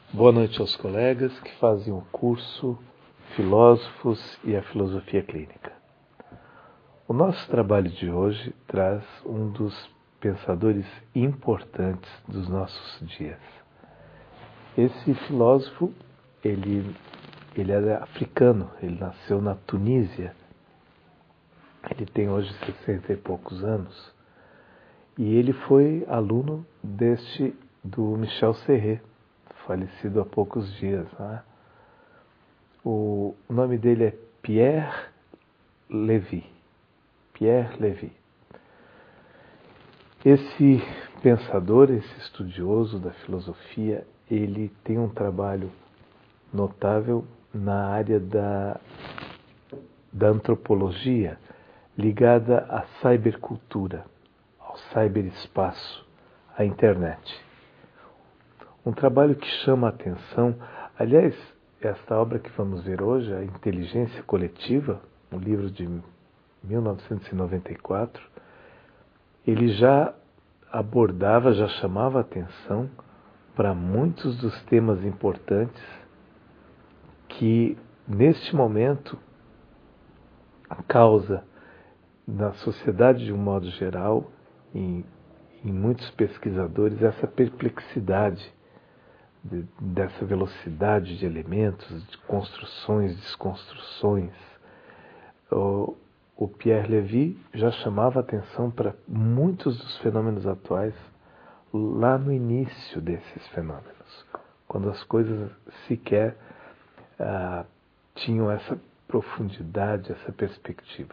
Boa noite aos colegas que fazem o curso Filósofos e a Filosofia Clínica. O nosso trabalho de hoje traz um dos pensadores importantes dos nossos dias. Esse filósofo, ele era africano, ele nasceu na Tunísia. Ele tem hoje 60 e poucos anos. E ele foi aluno do Michel Serret, falecido há poucos dias, né? O nome dele é Pierre Levy. Pierre Levy. Esse pensador, esse estudioso da filosofia, ele tem um trabalho notável na área da antropologia ligada à cybercultura, ao cyberespaço, à internet. Um trabalho que chama a atenção, aliás, esta obra que vamos ver hoje, A Inteligência Coletiva, um livro de 1994, ele já abordava, já chamava a atenção para muitos dos temas importantes que, neste momento, causa na sociedade de um modo geral, em muitos pesquisadores, essa perplexidade dessa velocidade de elementos, de construções, desconstruções. O Pierre Levy já chamava atenção para muitos dos fenômenos atuais lá no início desses fenômenos, quando as coisas sequer tinham essa profundidade, essa perspectiva.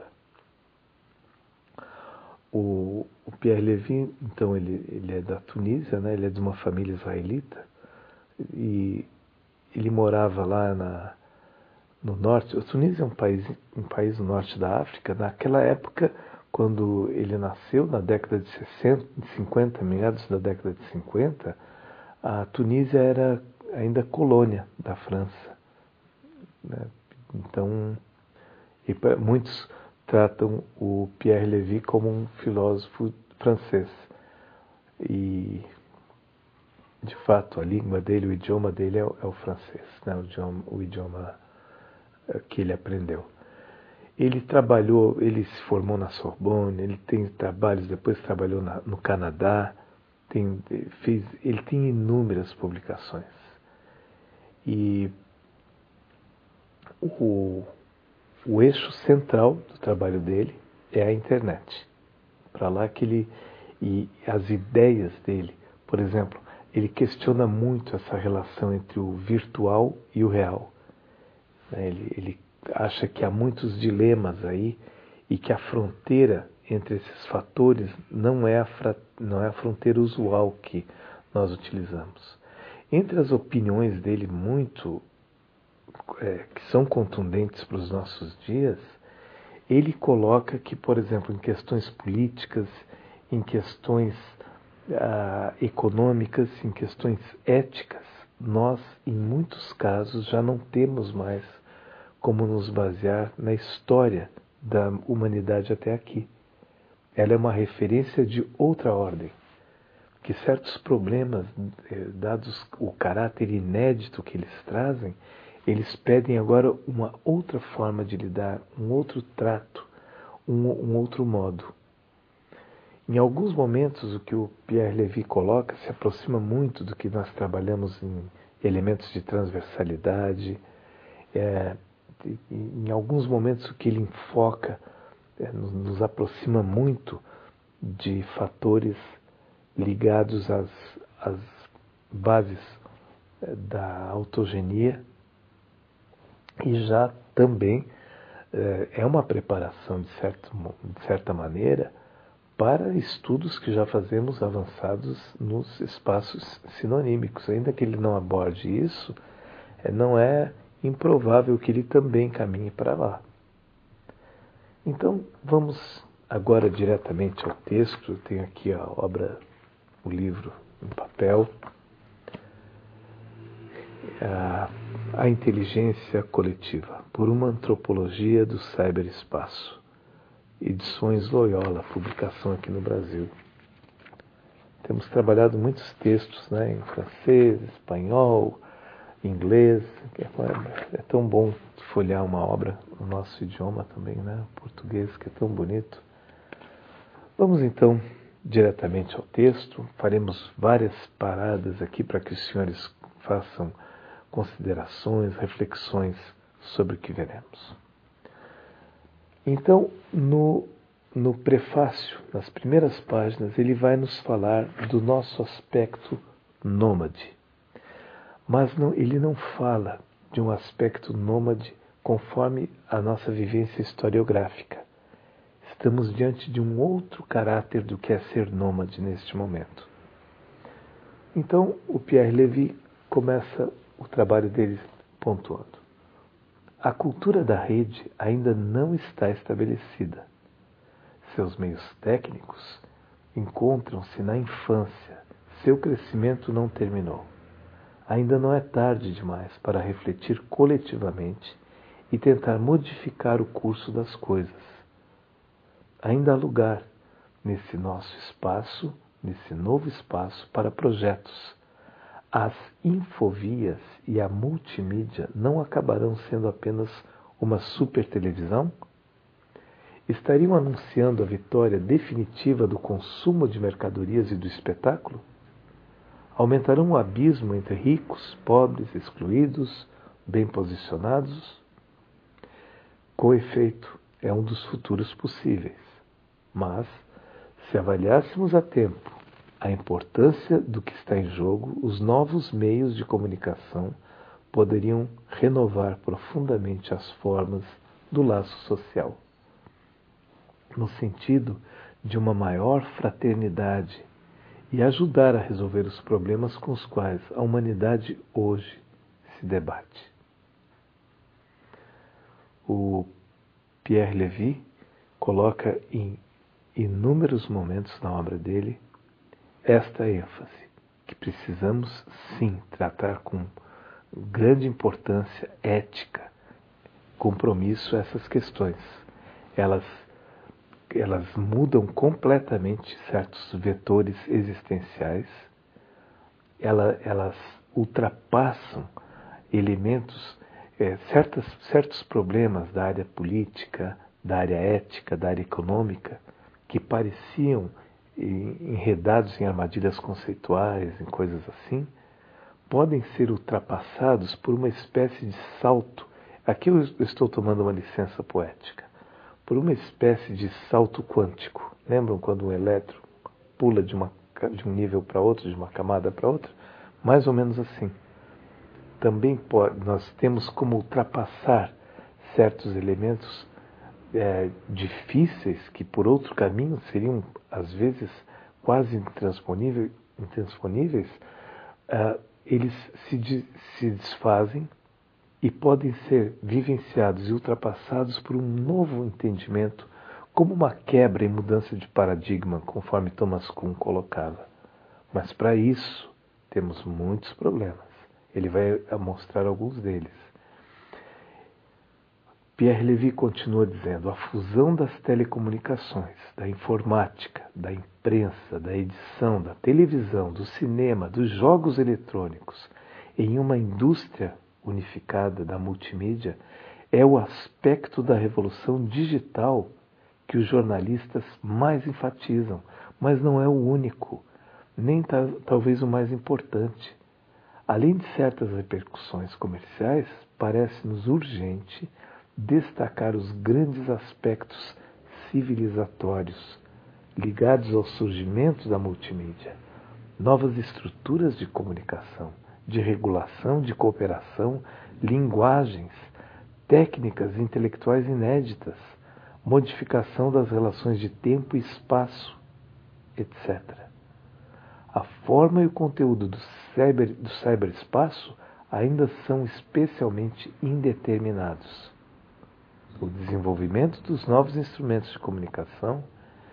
O Pierre Levy, então, ele é da Tunísia, né? Ele é de uma família israelita, e ele morava lá no norte. A Tunísia é um país do norte da África. Naquela época, quando ele nasceu, na década de 50, meados da década de 50, a Tunísia era ainda colônia da França, né? Então, muitos tratam o Pierre Levy como um filósofo francês. E de fato, a língua dele, o idioma dele é o francês, né? O idioma que ele aprendeu. Ele se formou na Sorbonne, ele tem trabalhos, depois trabalhou no Canadá, ele tem inúmeras publicações. E o eixo central do trabalho dele é a internet. Para lá e as ideias dele, por exemplo, ele questiona muito essa relação entre o virtual e o real. Ele acha que há muitos dilemas aí e que a fronteira entre esses fatores não é a fronteira usual que nós utilizamos. Entre as opiniões dele que são contundentes para os nossos dias, ele coloca que, por exemplo, em questões políticas, em questões econômicas, em questões éticas, nós, em muitos casos, já não temos mais como nos basear na história da humanidade até aqui. Ela é uma referência de outra ordem, que certos problemas, dados o caráter inédito que eles trazem, eles pedem agora uma outra forma de lidar, um outro trato, um outro modo. Em alguns momentos, o que o Pierre Levy coloca se aproxima muito do que nós trabalhamos em elementos de transversalidade. Em alguns momentos, o que ele enfoca nos aproxima muito de fatores ligados às bases da autogenia, e já também é uma preparação, de certa maneira, para estudos que já fazemos avançados nos espaços sinonímicos. Ainda que ele não aborde isso, não é improvável que ele também caminhe para lá. Então, vamos agora diretamente ao texto. Eu tenho aqui o livro em papel. A Inteligência Coletiva, por uma Antropologia do Cyberespaço. Edições Loyola, publicação aqui no Brasil. Temos trabalhado muitos textos, né, em francês, espanhol, inglês. É tão bom folhear uma obra no nosso idioma também, né? Português, que é tão bonito. Vamos então diretamente ao texto. Faremos várias paradas aqui para que os senhores façam considerações, reflexões sobre o que veremos. Então, no prefácio, nas primeiras páginas, ele vai nos falar do nosso aspecto nômade. Mas ele não fala de um aspecto nômade conforme a nossa vivência historiográfica. Estamos diante de um outro caráter do que é ser nômade neste momento. Então, o Pierre Lévy começa o trabalho dele pontuando: a cultura da rede ainda não está estabelecida. Seus meios técnicos encontram-se na infância. Seu crescimento não terminou. Ainda não é tarde demais para refletir coletivamente e tentar modificar o curso das coisas. Ainda há lugar nesse nosso espaço, nesse novo espaço, para projetos. As infovias e a multimídia não acabarão sendo apenas uma super televisão? Estariam anunciando a vitória definitiva do consumo de mercadorias e do espetáculo? Aumentarão o abismo entre ricos, pobres, excluídos, bem posicionados? Com efeito, é um dos futuros possíveis. Mas, se avaliássemos a tempo a importância do que está em jogo, os novos meios de comunicação poderiam renovar profundamente as formas do laço social, no sentido de uma maior fraternidade, e ajudar a resolver os problemas com os quais a humanidade hoje se debate. O Pierre Lévy coloca em inúmeros momentos na obra dele esta ênfase, que precisamos sim tratar com grande importância ética, compromisso essas questões. Elas mudam completamente certos vetores existenciais, elas ultrapassam elementos, certos problemas da área política, da área ética, da área econômica, que pareciam enredados em armadilhas conceituais, em coisas assim, podem ser ultrapassados por uma espécie de salto. Aqui eu estou tomando uma licença poética. Por uma espécie de salto quântico. Lembram quando um elétron pula de um nível para outro, de uma camada para outra? Mais ou menos assim. Também nós temos como ultrapassar certos elementos difíceis, que por outro caminho seriam, às vezes, quase intransponíveis. Eles se desfazem e podem ser vivenciados e ultrapassados por um novo entendimento, como uma quebra e mudança de paradigma, conforme Thomas Kuhn colocava. Mas para isso temos muitos problemas. Ele vai mostrar alguns deles. Pierre Lévy continua dizendo: a fusão das telecomunicações, da informática, da imprensa, da edição, da televisão, do cinema, dos jogos eletrônicos, em uma indústria unificada da multimídia, é o aspecto da revolução digital que os jornalistas mais enfatizam, mas não é o único, nem talvez o mais importante. Além de certas repercussões comerciais, parece-nos urgente destacar os grandes aspectos civilizatórios ligados ao surgimento da multimídia, novas estruturas de comunicação, de regulação, de cooperação, linguagens, técnicas intelectuais inéditas, modificação das relações de tempo e espaço, etc. A forma e o conteúdo do cyberespaço ainda são especialmente indeterminados. O desenvolvimento dos novos instrumentos de comunicação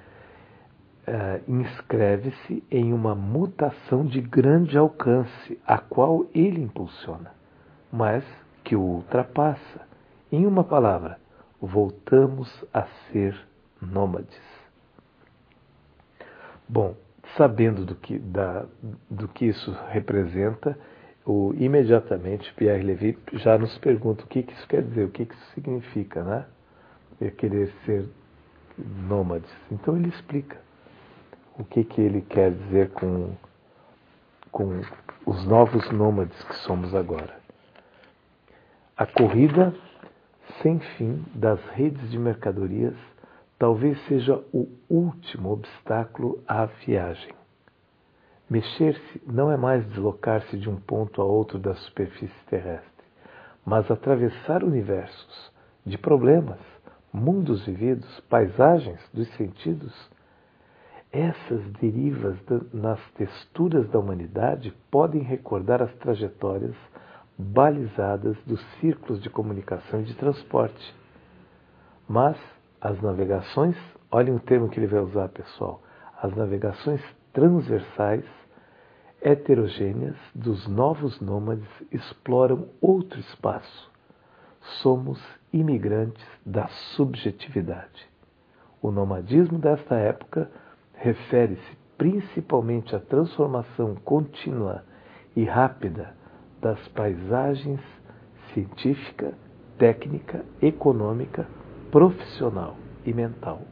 inscreve-se em uma mutação de grande alcance, a qual ele impulsiona, mas que o ultrapassa. Em uma palavra, voltamos a ser nômades. Bom, sabendo do que isso representa, Imediatamente Pierre Levy já nos pergunta o que isso quer dizer, o que isso significa, né? Querer ser nômades. Então ele explica o que ele quer dizer com os novos nômades que somos agora. A corrida sem fim das redes de mercadorias talvez seja o último obstáculo à viagem. Mexer-se não é mais deslocar-se de um ponto a outro da superfície terrestre, mas atravessar universos de problemas, mundos vividos, paisagens dos sentidos. Essas derivas nas texturas da humanidade podem recordar as trajetórias balizadas dos círculos de comunicação e de transporte. Mas as navegações, olhem o termo que ele vai usar, pessoal, as navegações transversais, heterogêneas dos novos nômades exploram outro espaço. Somos imigrantes da subjetividade. O nomadismo desta época refere-se principalmente à transformação contínua e rápida das paisagens científica, técnica, econômica, profissional e mental.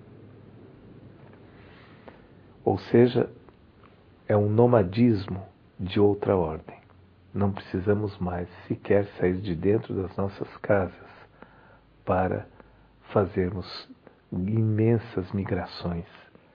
Ou seja, é um nomadismo de outra ordem. Não precisamos mais sequer sair de dentro das nossas casas para fazermos imensas migrações,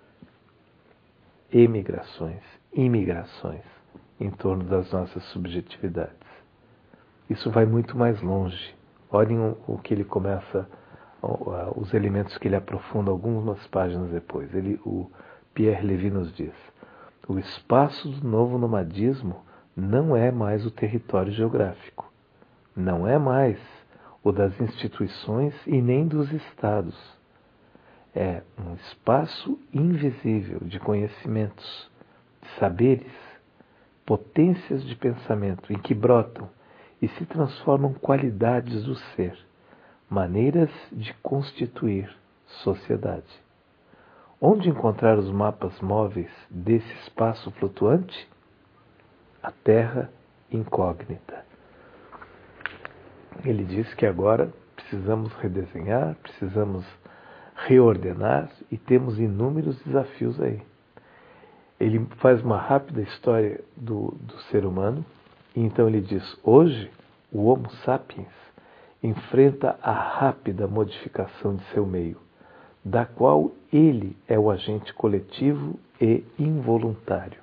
emigrações, imigrações em torno das nossas subjetividades. Isso vai muito mais longe. Olhem o que ele começa, os elementos que ele aprofunda algumas páginas depois. O Pierre Levy nos diz: o espaço do novo nomadismo não é mais o território geográfico, não é mais o das instituições e nem dos estados. É um espaço invisível de conhecimentos, de saberes, potências de pensamento em que brotam e se transformam qualidades do ser, maneiras de constituir sociedade. Onde encontrar os mapas móveis desse espaço flutuante? A Terra incógnita. Ele diz que agora precisamos redesenhar, precisamos reordenar e temos inúmeros desafios aí. Ele faz uma rápida história do ser humano e então ele diz: hoje o Homo sapiens enfrenta a rápida modificação de seu meio, da qual ele é o agente coletivo e involuntário.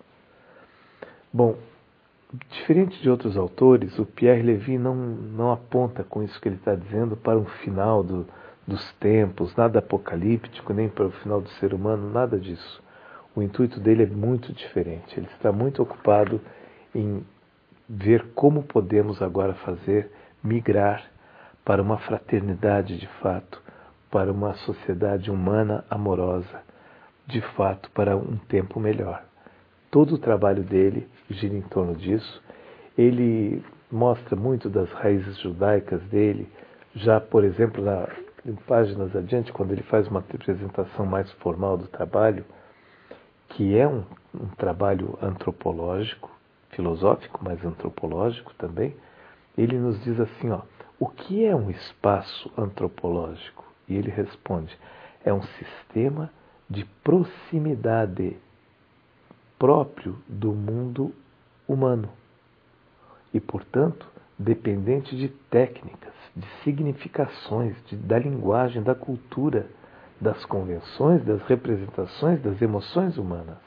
Bom, diferente de outros autores, o Pierre Levy não aponta com isso que ele está dizendo para um final dos tempos, nada apocalíptico, nem para o final do ser humano, nada disso. O intuito dele é muito diferente. Ele está muito ocupado em ver como podemos agora migrar para uma fraternidade de fato, para uma sociedade humana amorosa, de fato, para um tempo melhor. Todo o trabalho dele gira em torno disso. Ele mostra muito das raízes judaicas dele, já, por exemplo, em páginas adiante, quando ele faz uma apresentação mais formal do trabalho, que é um trabalho antropológico, filosófico, mas antropológico também, ele nos diz assim, o que é um espaço antropológico? E ele responde: é um sistema de proximidade próprio do mundo humano e, portanto, dependente de técnicas, de significações, da linguagem, da cultura, das convenções, das representações, das emoções humanas.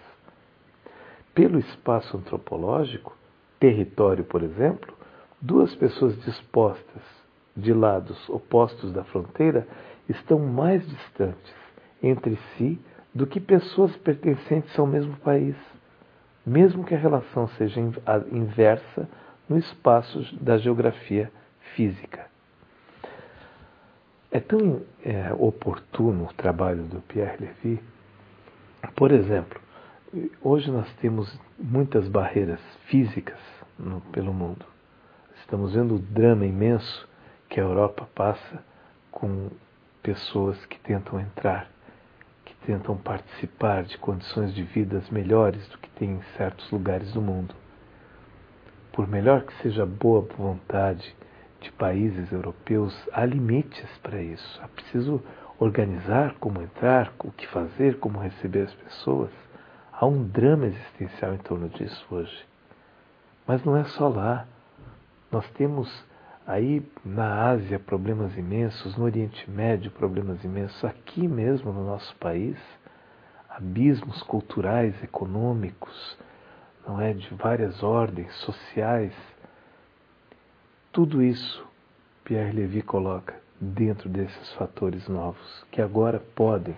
Pelo espaço antropológico, território, por exemplo, duas pessoas dispostas de lados opostos da fronteira estão mais distantes entre si do que pessoas pertencentes ao mesmo país, mesmo que a relação seja inversa no espaço da geografia física. É tão oportuno o trabalho do Pierre Levy. Por exemplo, hoje nós temos muitas barreiras físicas pelo mundo. Estamos vendo o drama imenso que a Europa passa com pessoas que tentam entrar, que tentam participar de condições de vidas melhores do que tem em certos lugares do mundo. por melhor que seja a boa vontade de países europeus, há limites para isso. É preciso organizar como entrar, o que fazer, como receber as pessoas. Há um drama existencial em torno disso hoje. Mas não é só lá. Nós temos aí na Ásia problemas imensos, no Oriente Médio problemas imensos, aqui mesmo no nosso país, abismos culturais, econômicos, não é, de várias ordens sociais. Tudo isso Pierre Levy coloca dentro desses fatores novos, que agora podem,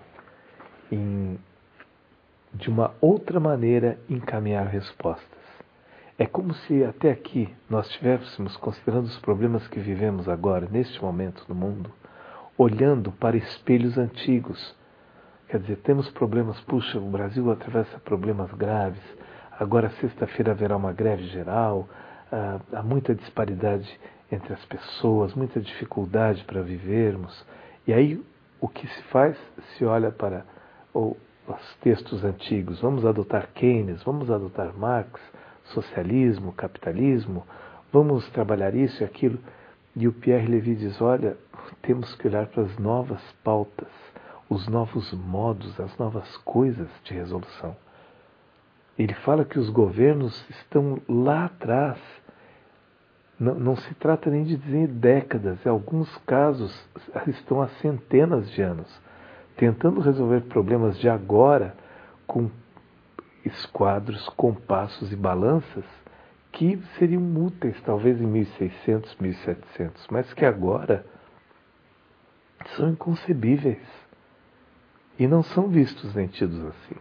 de uma outra maneira, encaminhar respostas. É como se até aqui nós estivéssemos, considerando os problemas que vivemos agora, neste momento no mundo, olhando para espelhos antigos. Quer dizer, temos problemas, puxa, o Brasil atravessa problemas graves, agora sexta-feira haverá uma greve geral, há muita disparidade entre as pessoas, muita dificuldade para vivermos. E aí o que se faz? Se olha para os textos antigos, vamos adotar Keynes, vamos adotar Marx, socialismo, capitalismo, vamos trabalhar isso e aquilo. E o Pierre Levy diz, olha, temos que olhar para as novas pautas, os novos modos, as novas coisas de resolução. Ele fala que os governos estão lá atrás. Não se trata nem de dizer décadas, em alguns casos estão há centenas de anos, tentando resolver problemas de agora com esquadros, compassos e balanças que seriam úteis talvez em 1600, 1700, mas que agora são inconcebíveis e não são vistos nem tidos assim.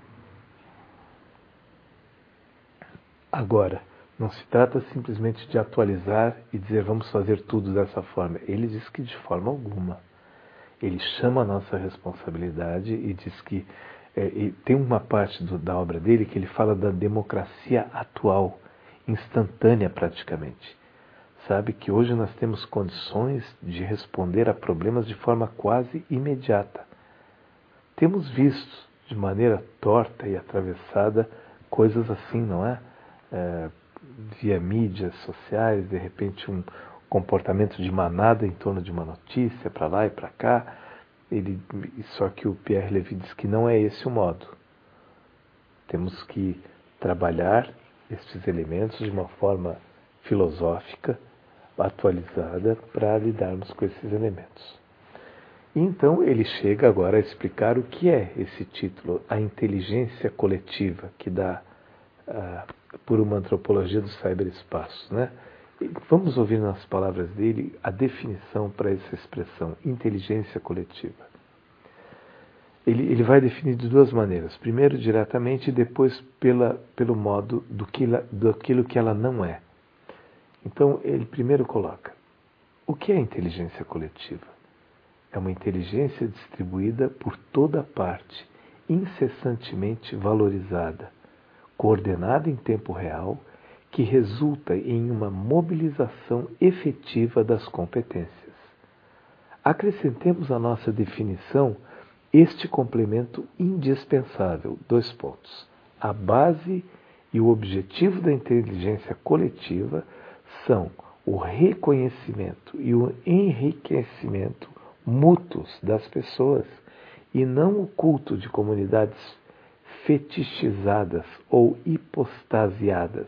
Agora, não se trata simplesmente de atualizar e dizer vamos fazer tudo dessa forma. Ele diz que de forma alguma. Ele chama a nossa responsabilidade e diz que e tem uma parte da obra dele que ele fala da democracia atual, instantânea praticamente. Sabe que hoje nós temos condições de responder a problemas de forma quase imediata. Temos visto de maneira torta e atravessada coisas assim, não é? Via mídias sociais, de repente um comportamento de manada em torno de uma notícia, para lá e para cá. Só que o Pierre Levy diz que não é esse o modo. Temos que trabalhar estes elementos de uma forma filosófica, atualizada, para lidarmos com esses elementos. E então ele chega agora a explicar o que é esse título, a inteligência coletiva, que dá por uma antropologia do cyberespaço, né? Vamos ouvir nas palavras dele a definição para essa expressão, inteligência coletiva. Ele vai definir de duas maneiras. Primeiro diretamente e depois pelo modo daquilo que ela não é. Então ele primeiro coloca, o que é inteligência coletiva? É uma inteligência distribuída por toda parte, incessantemente valorizada, coordenada em tempo real, que resulta em uma mobilização efetiva das competências. Acrescentemos à nossa definição este complemento indispensável, 2 pontos. A base e o objetivo da inteligência coletiva são o reconhecimento e o enriquecimento mútuos das pessoas e não o culto de comunidades fetichizadas ou hipostasiadas.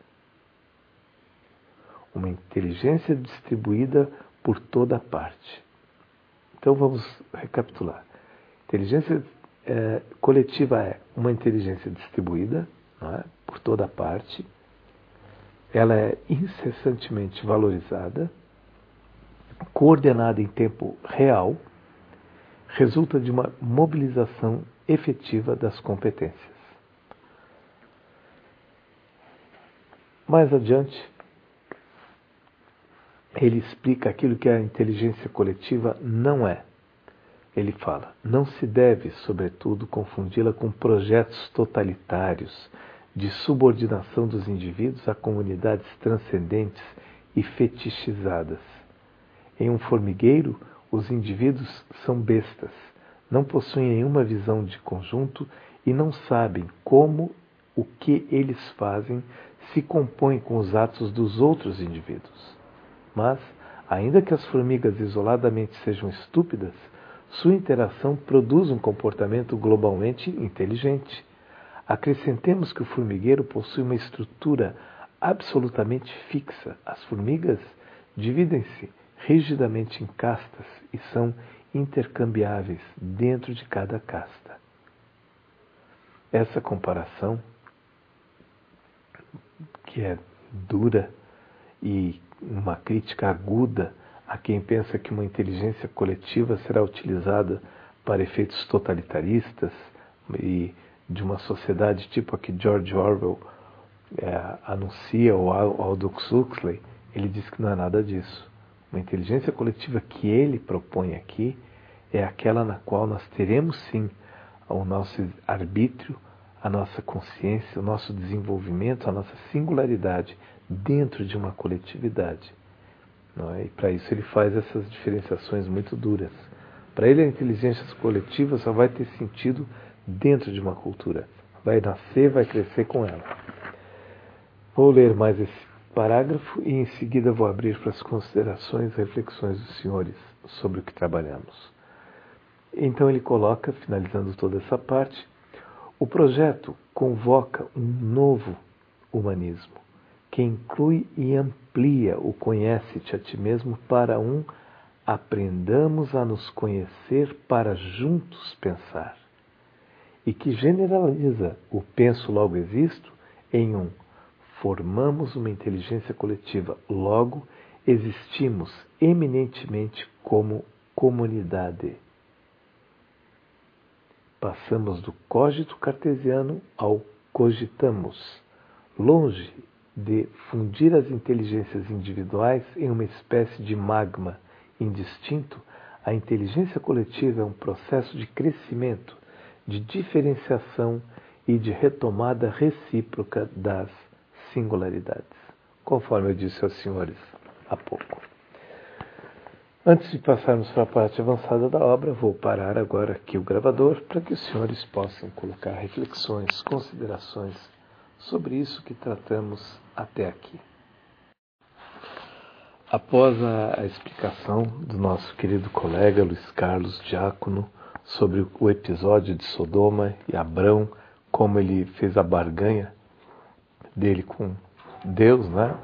Uma inteligência distribuída por toda parte. Então vamos recapitular. Inteligência coletiva é uma inteligência distribuída, não é, por toda parte. Ela é incessantemente valorizada, coordenada em tempo real, resulta de uma mobilização efetiva das competências. Mais adiante, ele explica aquilo que a inteligência coletiva não é. Ele fala, não se deve, sobretudo, confundi-la com projetos totalitários de subordinação dos indivíduos a comunidades transcendentes e fetichizadas. Em um formigueiro, os indivíduos são bestas, não possuem nenhuma visão de conjunto e não sabem como o que eles fazem se compõe com os atos dos outros indivíduos. Mas, ainda que as formigas isoladamente sejam estúpidas, sua interação produz um comportamento globalmente inteligente. Acrescentemos que o formigueiro possui uma estrutura absolutamente fixa. As formigas dividem-se rigidamente em castas e são intercambiáveis dentro de cada casta. Essa comparação, que é dura e uma crítica aguda a quem pensa que uma inteligência coletiva será utilizada para efeitos totalitaristas e de uma sociedade tipo a que George Orwell anuncia, ou Aldous Huxley, ele diz que não é nada disso. Uma inteligência coletiva que ele propõe aqui é aquela na qual nós teremos sim o nosso arbítrio, a nossa consciência, o nosso desenvolvimento, a nossa singularidade dentro de uma coletividade. Não é? E para isso ele faz essas diferenciações muito duras. Para ele a inteligência coletiva só vai ter sentido dentro de uma cultura. Vai nascer, vai crescer com ela. Vou ler mais esse parágrafo e em seguida vou abrir para as considerações e reflexões dos senhores sobre o que trabalhamos. Então ele coloca, finalizando toda essa parte, o projeto convoca um novo humanismo, que inclui e amplia o conhece-te a ti mesmo para aprendamos a nos conhecer para juntos pensar, e que generaliza o penso logo existo em formamos uma inteligência coletiva, logo existimos eminentemente como comunidade. Passamos do cogito cartesiano ao cogitamos, longe de fundir as inteligências individuais em uma espécie de magma indistinto. A inteligência coletiva é um processo de crescimento, de diferenciação e de retomada recíproca das singularidades, conforme eu disse aos senhores há pouco. Antes de passarmos para a parte avançada da obra, vou parar agora aqui o gravador para que os senhores possam colocar reflexões, considerações sobre isso que tratamos até aqui. Após a explicação do nosso querido colega Luiz Carlos Diácono sobre o episódio de Sodoma e Abrão, como ele fez a barganha dele com Deus, né?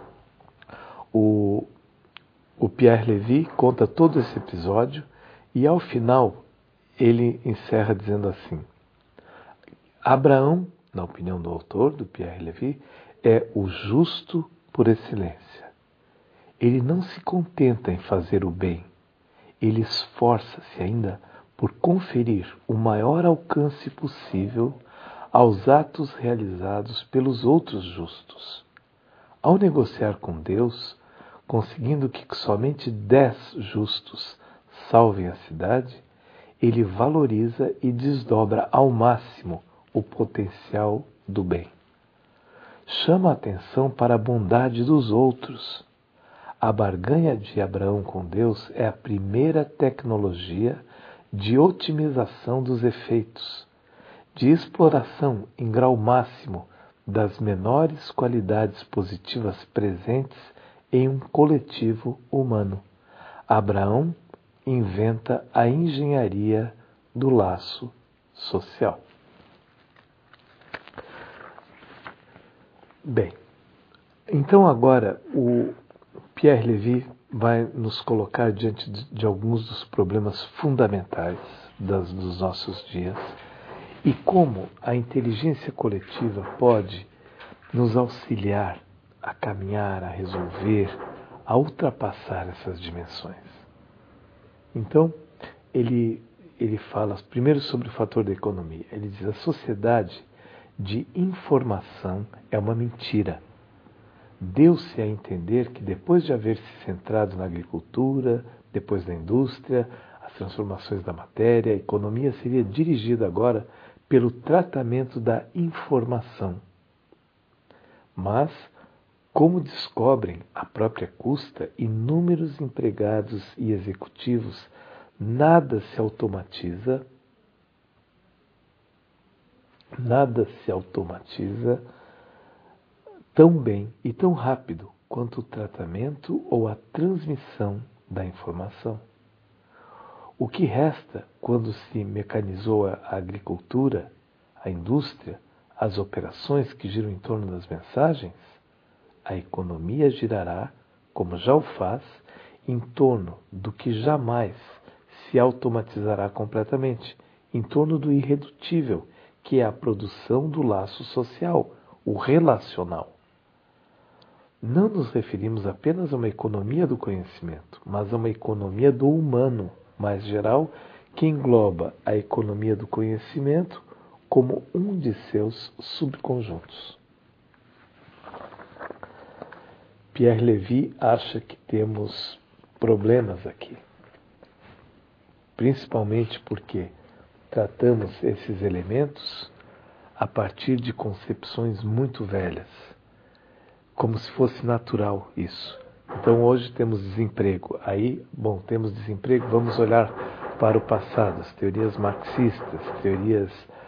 O Pierre Levy conta todo esse episódio e ao final ele encerra dizendo assim: Abraão, na opinião do autor, do Pierre Levy, é o justo por excelência. Ele não se contenta em fazer o bem, ele esforça-se ainda por conferir o maior alcance possível aos atos realizados pelos outros justos. Ao negociar com Deus, conseguindo que somente 10 justos salvem a cidade, ele valoriza e desdobra ao máximo o potencial do bem. Chama a atenção para a bondade dos outros. A barganha de Abraão com Deus é a primeira tecnologia de otimização dos efeitos, de exploração em grau máximo das menores qualidades positivas presentes em um coletivo humano. Abraão inventa a engenharia do laço social. Bem, então agora o Pierre Levy vai nos colocar diante de alguns dos problemas fundamentais dos nossos dias e como a inteligência coletiva pode nos auxiliar a caminhar, a resolver, a ultrapassar essas dimensões. Então, ele fala primeiro sobre o fator da economia. Ele diz: a sociedade de informação é uma mentira. Deu-se a entender que depois de haver se centrado na agricultura, depois da indústria, as transformações da matéria, a economia seria dirigida agora pelo tratamento da informação. Mas, como descobrem à própria custa inúmeros empregados e executivos, nada se automatiza tão bem e tão rápido quanto o tratamento ou a transmissão da informação. O que resta quando se mecanizou a agricultura, a indústria, as operações que giram em torno das mensagens? A economia girará, como já o faz, em torno do que jamais se automatizará completamente, em torno do irredutível, que é a produção do laço social, o relacional. Não nos referimos apenas a uma economia do conhecimento, mas a uma economia do humano, mais geral, que engloba a economia do conhecimento como um de seus subconjuntos. Pierre Levy acha que temos problemas aqui, principalmente porque tratamos esses elementos a partir de concepções muito velhas, como se fosse natural isso. Então hoje temos desemprego. Temos desemprego, vamos olhar para o passado, as teorias marxistas, teorias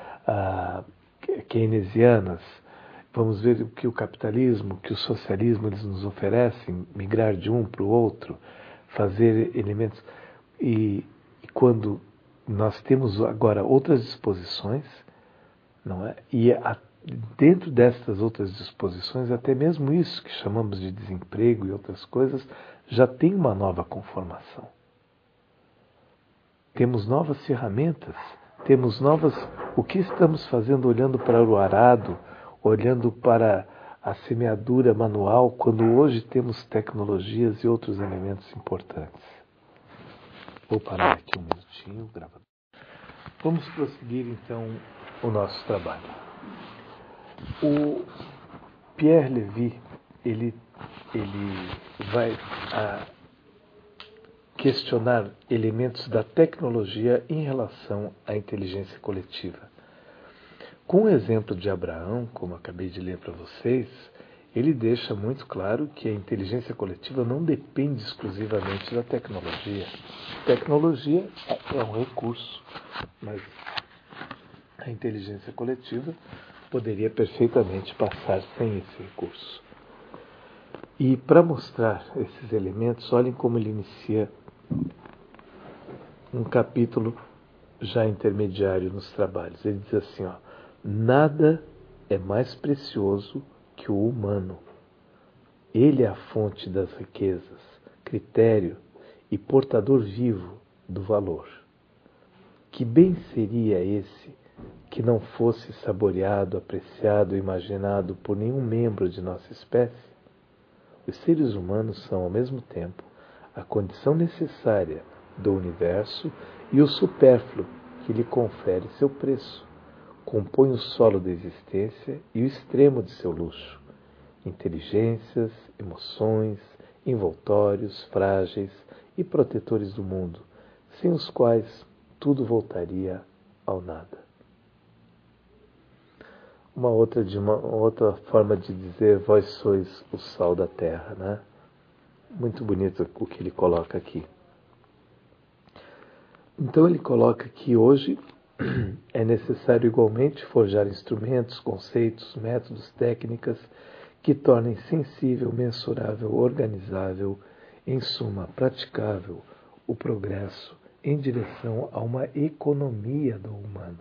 keynesianas. Vamos ver o que o capitalismo, o que o socialismo eles nos oferecem, migrar de um para o outro, fazer elementos. E quando nós temos agora outras disposições, não é? Dentro dessas outras disposições, até mesmo isso que chamamos de desemprego e outras coisas, já tem uma nova conformação. Temos novas ferramentas, temos novas... O que estamos fazendo olhando para o arado, olhando para a semeadura manual, quando hoje temos tecnologias e outros elementos importantes? Vou parar aqui um minutinho, gravador. Vamos prosseguir então o nosso trabalho. O Pierre Levy, ele vai questionar elementos da tecnologia em relação à inteligência coletiva. Com o exemplo de Abraão, como acabei de ler para vocês, ele deixa muito claro que a inteligência coletiva não depende exclusivamente da tecnologia. Tecnologia é um recurso, mas a inteligência coletiva poderia perfeitamente passar sem esse recurso. E para mostrar esses elementos, olhem como ele inicia um capítulo já intermediário nos trabalhos. Ele diz assim, nada é mais precioso que o humano. Ele é a fonte das riquezas, critério e portador vivo do valor. Que bem seria esse que não fosse saboreado, apreciado, imaginado por nenhum membro de nossa espécie? Os seres humanos são, ao mesmo tempo, a condição necessária do universo e o supérfluo que lhe confere seu preço. Compõe o solo da existência e o extremo de seu luxo. Inteligências, emoções, envoltórios, frágeis e protetores do mundo, sem os quais tudo voltaria ao nada. Uma outra forma de dizer, vós sois o sal da terra, né? Muito bonito o que ele coloca aqui. Então ele coloca que hoje é necessário igualmente forjar instrumentos, conceitos, métodos, técnicas que tornem sensível, mensurável, organizável, em suma, praticável, o progresso em direção a uma economia do humano.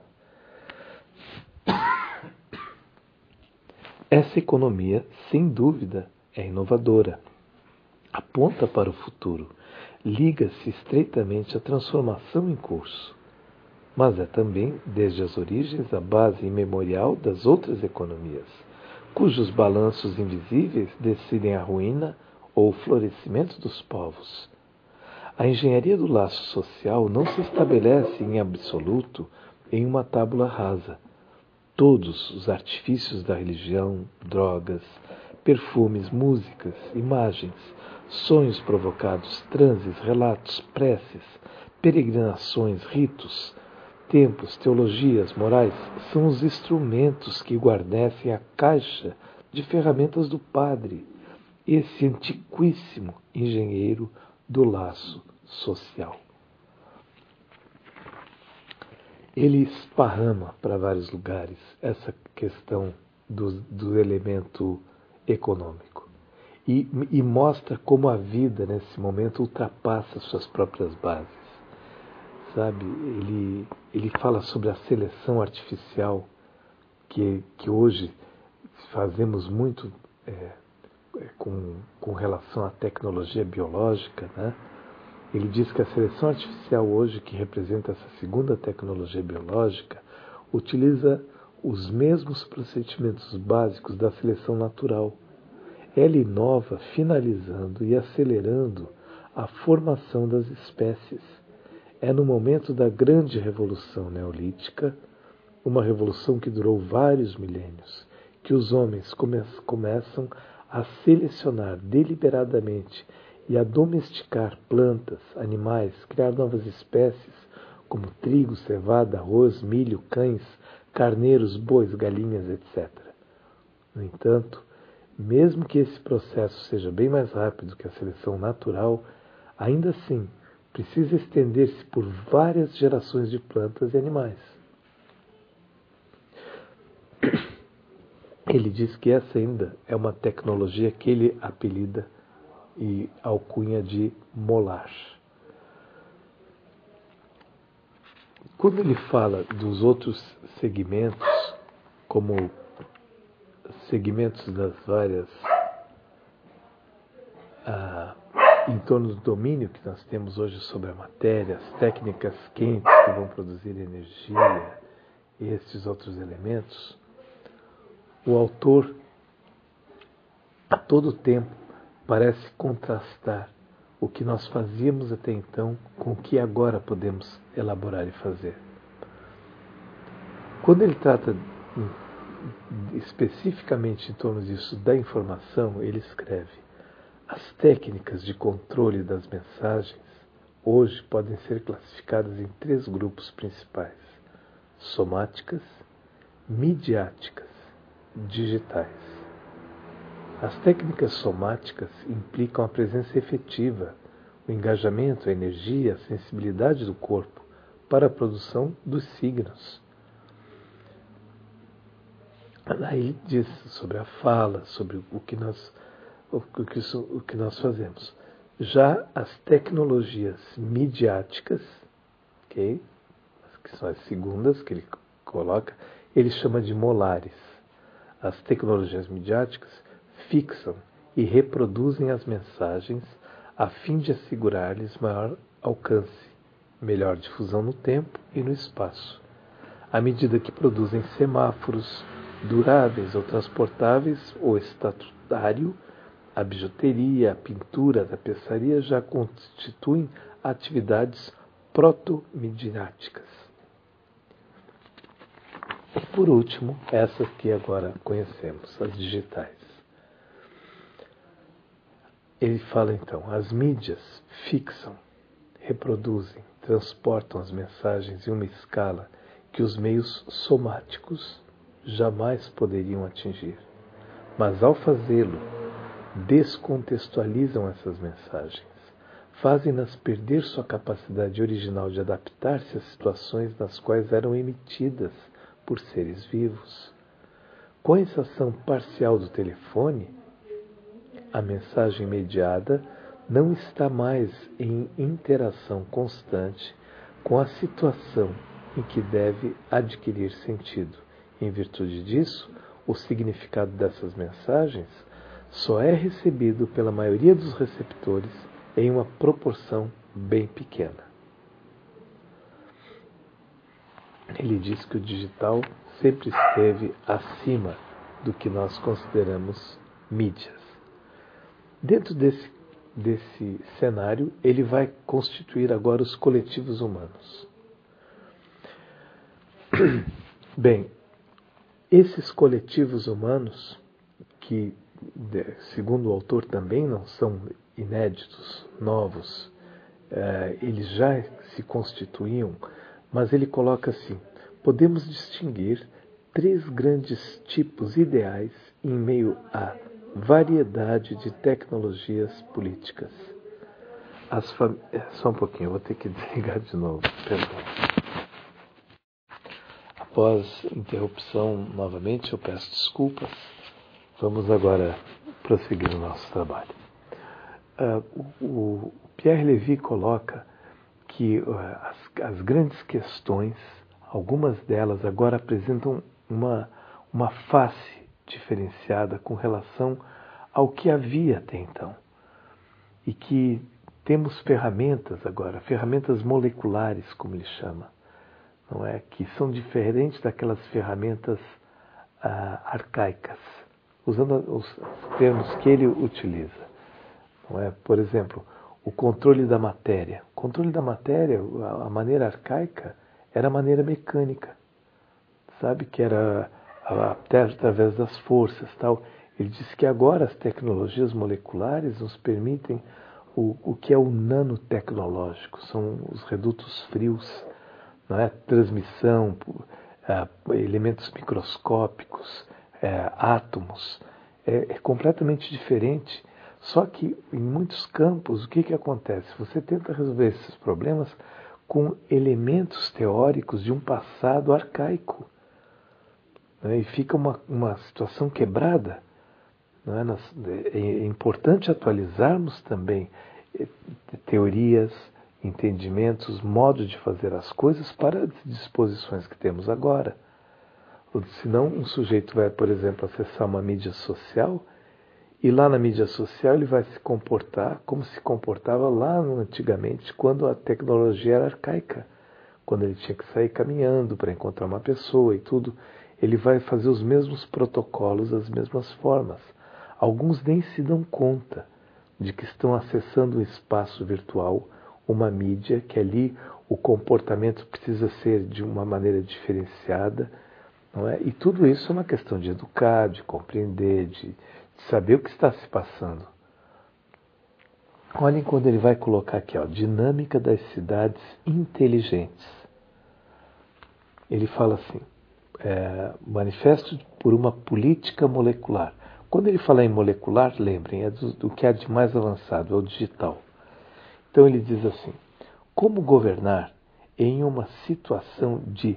Essa economia, sem dúvida, é inovadora, aponta para o futuro, liga-se estreitamente à transformação em curso, mas é também, desde as origens, a base imemorial das outras economias, cujos balanços invisíveis decidem a ruína ou o florescimento dos povos. A engenharia do laço social não se estabelece em absoluto em uma tábula rasa. Todos os artifícios da religião, drogas, perfumes, músicas, imagens, sonhos provocados, transes, relatos, preces, peregrinações, ritos, tempos, teologias, morais, são os instrumentos que guarnecem a caixa de ferramentas do Padre, esse antiquíssimo engenheiro do laço social. Ele esparrama para vários lugares essa questão do elemento econômico. E mostra como a vida, nesse momento, ultrapassa suas próprias bases. Sabe? Ele fala sobre a seleção artificial, que hoje fazemos muito com relação à tecnologia biológica, né? Ele diz que a seleção artificial hoje, que representa essa segunda tecnologia biológica, utiliza os mesmos procedimentos básicos da seleção natural. Ela inova, finalizando e acelerando a formação das espécies. É no momento da grande revolução neolítica, uma revolução que durou vários milênios, que os homens começam a selecionar deliberadamente e a domesticar plantas, animais, criar novas espécies, como trigo, cevada, arroz, milho, cães, carneiros, bois, galinhas, etc. No entanto, mesmo que esse processo seja bem mais rápido que a seleção natural, ainda assim precisa estender-se por várias gerações de plantas e animais. Ele diz que essa ainda é uma tecnologia que ele apelida e alcunha de molar. Quando ele fala dos outros segmentos, como segmentos das várias em torno do domínio que nós temos hoje sobre a matéria, as técnicas quentes que vão produzir energia e esses outros elementos, o autor a todo tempo parece contrastar o que nós fazíamos até então com o que agora podemos elaborar e fazer. Quando ele trata especificamente em torno disso da informação, ele escreve: as técnicas de controle das mensagens hoje podem ser classificadas em 3 grupos principais: somáticas, midiáticas, digitais. As técnicas somáticas implicam a presença efetiva, o engajamento, a energia, a sensibilidade do corpo para a produção dos signos. Aí diz sobre a fala, sobre o que nós fazemos. Já as tecnologias midiáticas, okay, que são as segundas que ele coloca, ele chama de molares. As tecnologias midiáticas fixam e reproduzem as mensagens a fim de assegurar-lhes maior alcance, melhor difusão no tempo e no espaço, à medida que produzem semáforos duráveis ou transportáveis. O estatuário, a bijuteria, a pintura, a tapeçaria já constituem atividades proto-midiáticas. E por último, essas que agora conhecemos, as digitais. Ele fala então: as mídias fixam, reproduzem, transportam as mensagens em uma escala que os meios somáticos jamais poderiam atingir. Mas ao fazê-lo, descontextualizam essas mensagens, fazem-nas perder sua capacidade original de adaptar-se às situações nas quais eram emitidas por seres vivos. Com a exceção parcial do telefone, a mensagem mediada não está mais em interação constante com a situação em que deve adquirir sentido. Em virtude disso, o significado dessas mensagens só é recebido pela maioria dos receptores em uma proporção bem pequena. Ele diz que o digital sempre esteve acima do que nós consideramos mídias. Dentro desse cenário, ele vai constituir agora os coletivos humanos. Bem, esses coletivos humanos, que, segundo o autor, também não são inéditos, novos, eles já se constituíam, mas ele coloca assim: podemos distinguir 3 grandes tipos ideais em meio a variedade de tecnologias políticas. Só um pouquinho, eu vou ter que desligar de novo, perdão. Após interrupção, novamente, eu peço desculpas. Vamos agora prosseguir o nosso trabalho. O Pierre Levy coloca que as grandes questões, algumas delas agora apresentam uma face diferenciada com relação ao que havia até então. E que temos ferramentas agora, ferramentas moleculares, como ele chama, não é? Que são diferentes daquelas ferramentas arcaicas, usando os termos que ele utiliza. Não é? Por exemplo, o controle da matéria. O controle da matéria, a maneira arcaica, era a maneira mecânica, sabe? Que era até através das forças, tal. Ele diz que agora as tecnologias moleculares nos permitem o que é o nanotecnológico, são os redutos frios, não é? Transmissão, elementos microscópicos, átomos. É completamente diferente. Só que em muitos campos, o que acontece? Você tenta resolver esses problemas com elementos teóricos de um passado arcaico, né? E fica uma situação quebrada. Não é? É importante atualizarmos também teorias, entendimentos, modos de fazer as coisas para as disposições que temos agora. Senão um sujeito vai, por exemplo, acessar uma mídia social e lá na mídia social ele vai se comportar como se comportava lá antigamente, quando a tecnologia era arcaica, quando ele tinha que sair caminhando para encontrar uma pessoa e tudo. Ele vai fazer os mesmos protocolos, as mesmas formas. Alguns nem se dão conta de que estão acessando um espaço virtual, uma mídia, que ali o comportamento precisa ser de uma maneira diferenciada, não é? E tudo isso é uma questão de educar, de compreender, de saber o que está se passando. Olhem quando ele vai colocar aqui, dinâmica das cidades inteligentes. Ele fala assim, manifesto por uma política molecular. Quando ele fala em molecular, lembrem, é do que há de mais avançado, é o digital. Então ele diz assim, como governar em uma situação de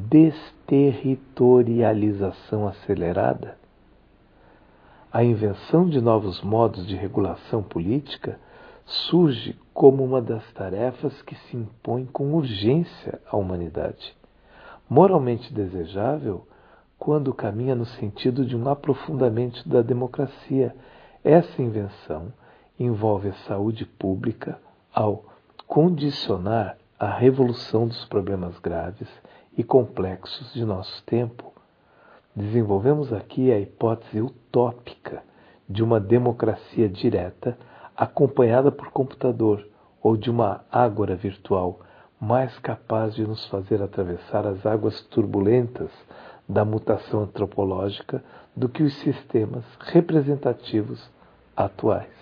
desterritorialização acelerada? A invenção de novos modos de regulação política surge como uma das tarefas que se impõe com urgência à humanidade. Moralmente desejável quando caminha no sentido de um aprofundamento da democracia. Essa invenção envolve a saúde pública ao condicionar a revolução dos problemas graves e complexos de nosso tempo. Desenvolvemos aqui a hipótese utópica de uma democracia direta acompanhada por computador ou de uma ágora virtual mais capaz de nos fazer atravessar as águas turbulentas da mutação antropológica do que os sistemas representativos atuais.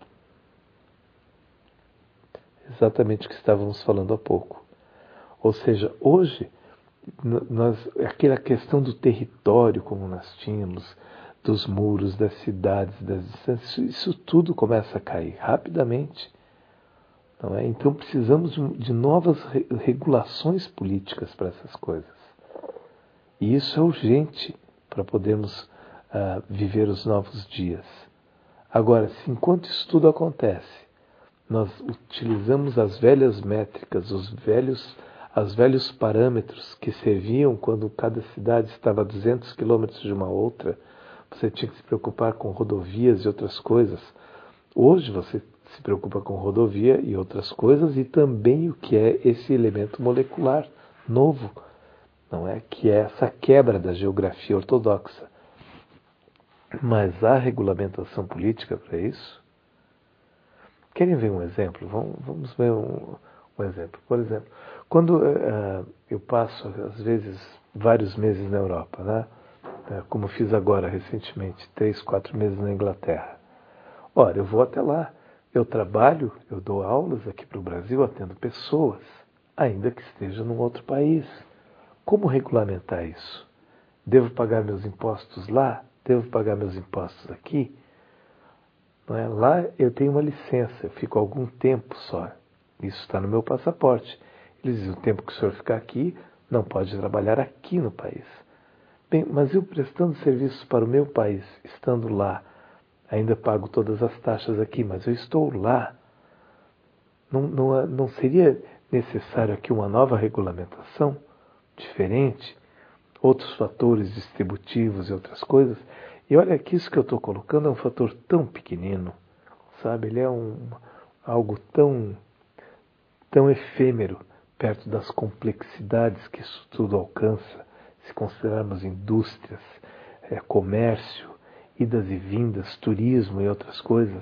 Exatamente o que estávamos falando há pouco. Ou seja, hoje, aquela questão do território como nós tínhamos, dos muros, das cidades, das distâncias, isso tudo começa a cair rapidamente. Não é? Então precisamos de novas regulações políticas para essas coisas. E isso é urgente para podermos viver os novos dias. Agora, se enquanto isso tudo acontece, nós utilizamos as velhas métricas, os velhos parâmetros que serviam quando cada cidade estava a 200 quilômetros de uma outra, você tinha que se preocupar com rodovias e outras coisas. Hoje você se preocupa com rodovia e outras coisas e também o que é esse elemento molecular novo, não é? Que é essa quebra da geografia ortodoxa. Mas há regulamentação política para isso? Querem ver um exemplo? Vamos ver um exemplo. Por exemplo, quando eu passo, às vezes, vários meses na Europa, né? Como fiz agora, recentemente, 3, 4 meses na Inglaterra. Ora, eu vou até lá, eu trabalho, eu dou aulas aqui para o Brasil, atendo pessoas, ainda que esteja num outro país. Como regulamentar isso? Devo pagar meus impostos lá? Devo pagar meus impostos aqui? Não é? Lá eu tenho uma licença, eu fico algum tempo só. Isso está no meu passaporte. Eles dizem, o tempo que o senhor ficar aqui, não pode trabalhar aqui no país. Bem, mas eu prestando serviços para o meu país, estando lá, ainda pago todas as taxas aqui, mas eu estou lá. Não seria necessário aqui uma nova regulamentação diferente? Outros fatores distributivos e outras coisas? E olha que isso que eu estou colocando é um fator tão pequenino, sabe? Ele é algo tão efêmero perto das complexidades que isso tudo alcança, se considerarmos indústrias, comércio, idas e vindas, turismo e outras coisas.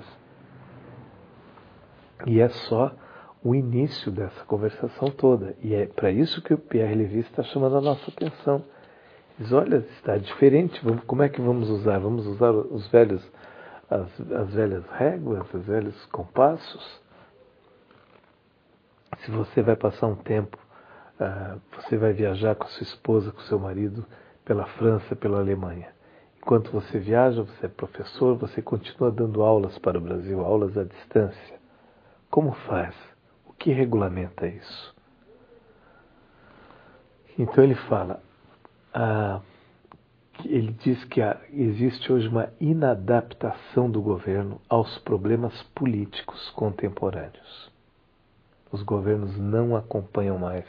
E é só o início dessa conversação toda. E é para isso que o Pierre Lévy está chamando a nossa atenção. Diz, olha, está diferente, como é que vamos usar? Vamos usar as velhas réguas, os velhos compassos? Se você vai passar um tempo, você vai viajar com a sua esposa, com o seu marido, pela França, pela Alemanha. Enquanto você viaja, você é professor, você continua dando aulas para o Brasil, aulas à distância. Como faz? O que regulamenta isso? Então ele fala, ele diz que existe hoje uma inadaptação do governo aos problemas políticos contemporâneos. Os governos não acompanham mais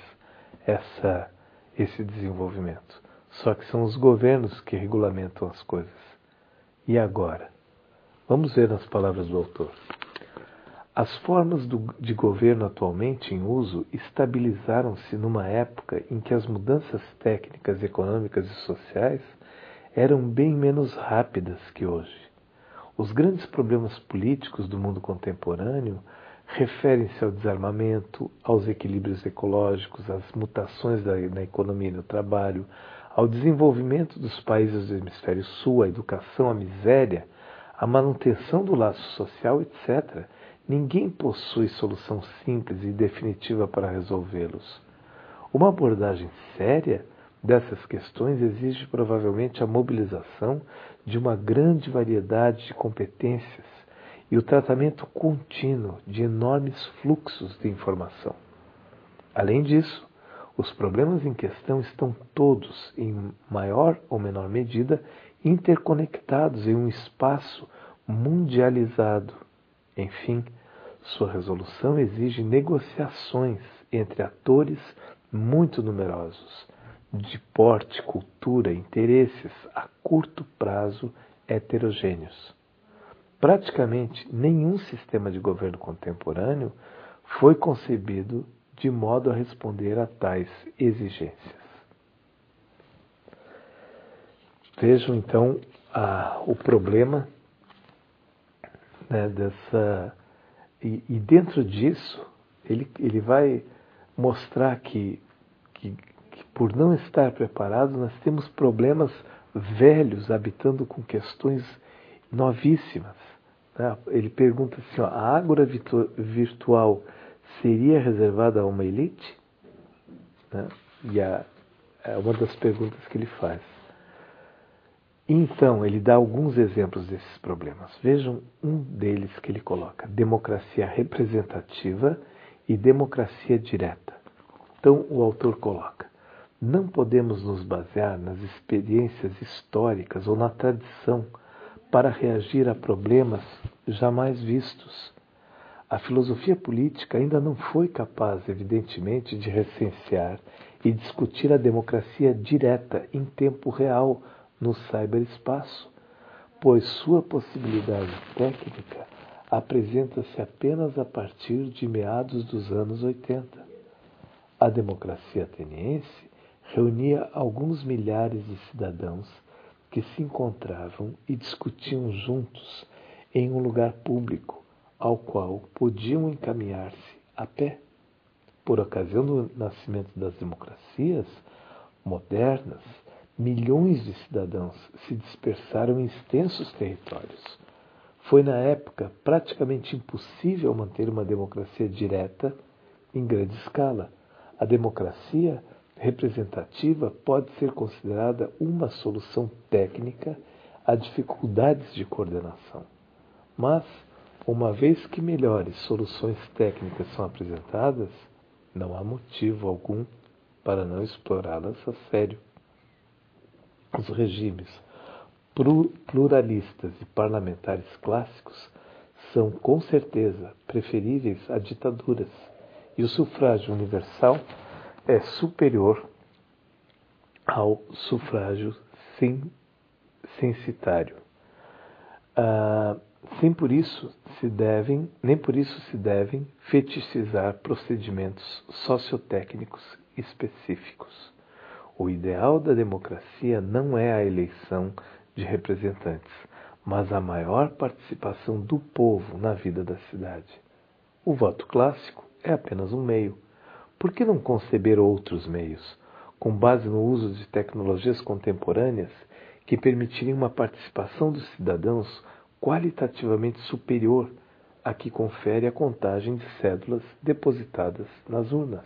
esse desenvolvimento. Só que são os governos que regulamentam as coisas. E agora? Vamos ver nas palavras do autor. As formas de governo atualmente em uso estabilizaram-se numa época em que as mudanças técnicas, econômicas e sociais eram bem menos rápidas que hoje. Os grandes problemas políticos do mundo contemporâneo referem-se ao desarmamento, aos equilíbrios ecológicos, às mutações na economia e no trabalho, ao desenvolvimento dos países do hemisfério sul, à educação, à miséria, à manutenção do laço social, etc. Ninguém possui solução simples e definitiva para resolvê-los. Uma abordagem séria dessas questões exige provavelmente a mobilização de uma grande variedade de competências e o tratamento contínuo de enormes fluxos de informação. Além disso, os problemas em questão estão todos, em maior ou menor medida, interconectados em um espaço mundializado. Enfim, sua resolução exige negociações entre atores muito numerosos, de porte, cultura, interesses a curto prazo heterogêneos. Praticamente nenhum sistema de governo contemporâneo foi concebido de modo a responder a tais exigências. Vejam então o problema, né, dessa. E dentro disso, ele vai mostrar que por não estar preparado, nós temos problemas velhos habitando com questões novíssimas. Né? Ele pergunta assim, a ágora virtual seria reservada a uma elite? Né? E é uma das perguntas que ele faz. Então, ele dá alguns exemplos desses problemas. Vejam um deles que ele coloca: democracia representativa e democracia direta. Então, o autor coloca: não podemos nos basear nas experiências históricas ou na tradição para reagir a problemas jamais vistos. A filosofia política ainda não foi capaz, evidentemente, de recensear e discutir a democracia direta em tempo real no cyberespaço, pois sua possibilidade técnica apresenta-se apenas a partir de meados dos anos 80. A democracia ateniense reunia alguns milhares de cidadãos que se encontravam e discutiam juntos em um lugar público, ao qual podiam encaminhar-se a pé. Por ocasião do nascimento das democracias modernas, milhões de cidadãos se dispersaram em extensos territórios. Foi na época praticamente impossível manter uma democracia direta em grande escala. A democracia representativa pode ser considerada uma solução técnica a dificuldades de coordenação. Mas, uma vez que melhores soluções técnicas são apresentadas, não há motivo algum para não explorá-las a sério. Os regimes pluralistas e parlamentares clássicos são, com certeza, preferíveis a ditaduras, e o sufrágio universal é superior ao sufrágio censitário. Nem por isso se devem fetichizar procedimentos sociotécnicos específicos. O ideal da democracia não é a eleição de representantes, mas a maior participação do povo na vida da cidade. O voto clássico é apenas um meio. Por que não conceber outros meios, com base no uso de tecnologias contemporâneas que permitiriam uma participação dos cidadãos qualitativamente superior à que confere a contagem de cédulas depositadas nas urnas?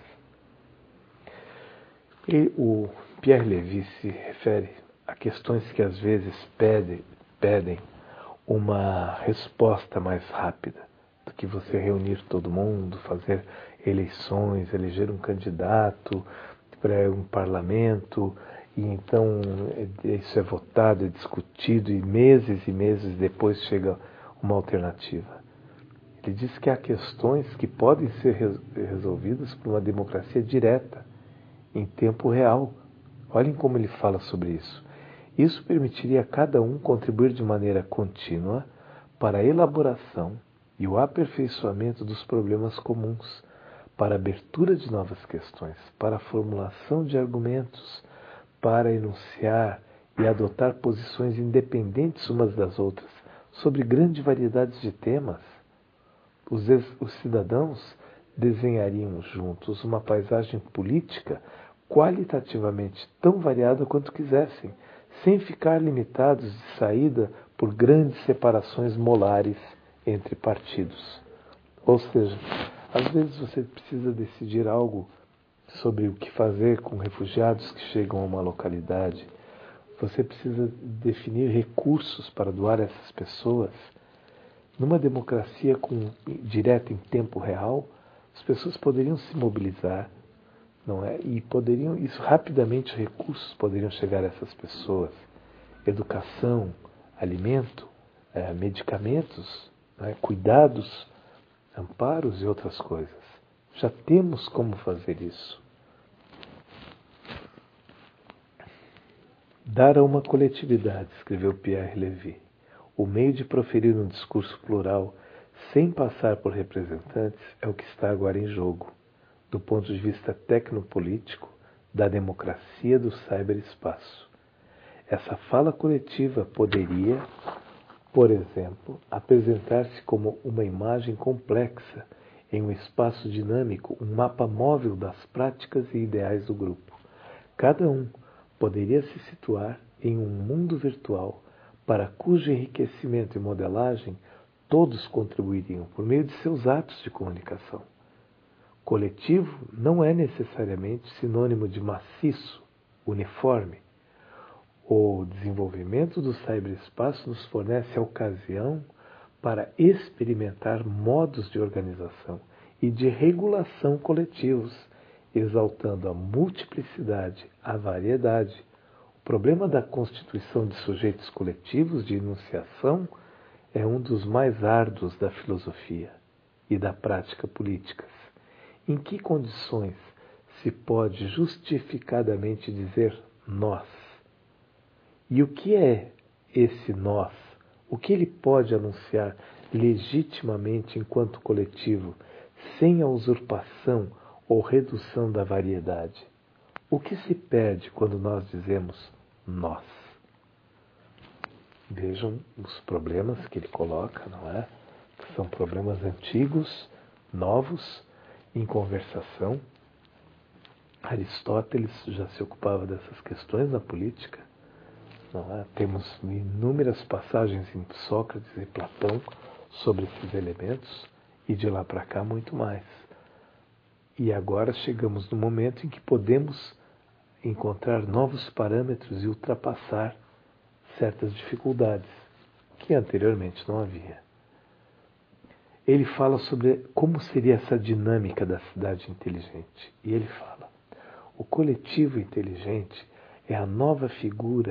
E o Pierre Levy se refere a questões que às vezes pedem uma resposta mais rápida do que você reunir todo mundo, fazer eleições, eleger um candidato para um parlamento, e então isso é votado, é discutido, e meses depois chega uma alternativa. Ele diz que há questões que podem ser resolvidas por uma democracia direta, em tempo real. Olhem como ele fala sobre isso. Isso permitiria a cada um contribuir de maneira contínua para a elaboração e o aperfeiçoamento dos problemas comuns, para a abertura de novas questões, para a formulação de argumentos, para enunciar e adotar posições independentes umas das outras sobre grande variedade de temas. Os cidadãos desenhariam juntos uma paisagem política qualitativamente tão variada quanto quisessem, sem ficar limitados de saída por grandes separações molares entre partidos. Ou seja, às vezes você precisa decidir algo sobre o que fazer com refugiados que chegam a uma localidade. Você precisa definir recursos para doar a essas pessoas. Numa democracia direta em tempo real, as pessoas poderiam se mobilizar, não é? E rapidamente recursos poderiam chegar a essas pessoas. Educação, alimento, medicamentos, cuidados, amparos e outras coisas. Já temos como fazer isso. Dar a uma coletividade, escreveu Pierre Levy, o meio de proferir um discurso plural sem passar por representantes é o que está agora em jogo, do ponto de vista tecnopolítico, da democracia do cyberespaço. Essa fala coletiva poderia, por exemplo, apresentar-se como uma imagem complexa em um espaço dinâmico, um mapa móvel das práticas e ideais do grupo. Cada um poderia se situar em um mundo virtual para cujo enriquecimento e modelagem todos contribuiriam por meio de seus atos de comunicação. Coletivo não é necessariamente sinônimo de maciço, uniforme. O desenvolvimento do cyberespaço nos fornece a ocasião para experimentar modos de organização e de regulação coletivos, exaltando a multiplicidade, a variedade. O problema da constituição de sujeitos coletivos de enunciação é um dos mais árduos da filosofia e da prática políticas. Em que condições se pode justificadamente dizer nós? E o que é esse nós? O que ele pode anunciar legitimamente enquanto coletivo, sem a usurpação ou redução da variedade? O que se perde quando nós dizemos nós? Vejam os problemas que ele coloca, não é? Que são problemas antigos, novos, em conversação. Aristóteles já se ocupava dessas questões na política. Não é? Temos inúmeras passagens em Sócrates e Platão sobre esses elementos, e de lá para cá muito mais. E agora chegamos no momento em que podemos encontrar novos parâmetros e ultrapassar certas dificuldades que anteriormente não havia. Ele fala sobre como seria essa dinâmica da cidade inteligente. E ele fala: o coletivo inteligente é a nova figura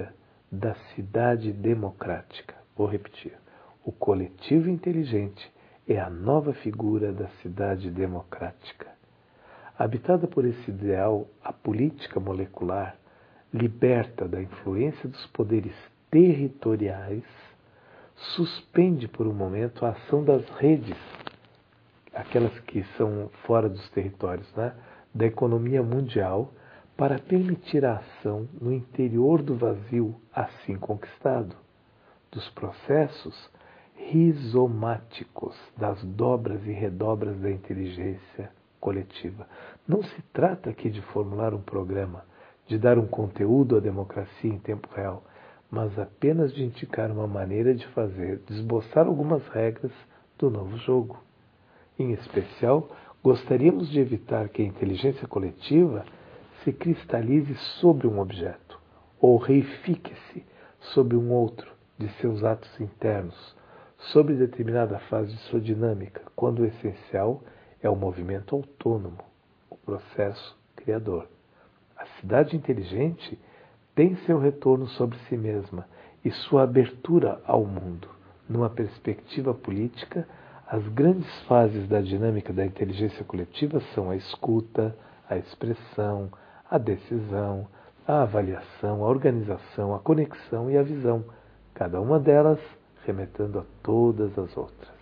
da cidade democrática. Vou repetir. O coletivo inteligente é a nova figura da cidade democrática. Habitada por esse ideal, a política molecular, liberta da influência dos poderes territoriais, suspende por um momento a ação das redes, aquelas que são fora dos territórios, né, da economia mundial, para permitir a ação no interior do vazio assim conquistado, dos processos rizomáticos, das dobras e redobras da inteligência coletiva. Não se trata aqui de formular um programa, de dar um conteúdo à democracia em tempo real, mas apenas de indicar uma maneira de fazer, de esboçar algumas regras do novo jogo. Em especial, gostaríamos de evitar que a inteligência coletiva se cristalize sobre um objeto, ou reifique-se sobre um outro de seus atos internos, sobre determinada fase de sua dinâmica, quando o essencial é o movimento autônomo, o processo criador. A cidade inteligente tem seu retorno sobre si mesma e sua abertura ao mundo. Numa perspectiva política, as grandes fases da dinâmica da inteligência coletiva são a escuta, a expressão, a decisão, a avaliação, a organização, a conexão e a visão, cada uma delas remetendo a todas as outras.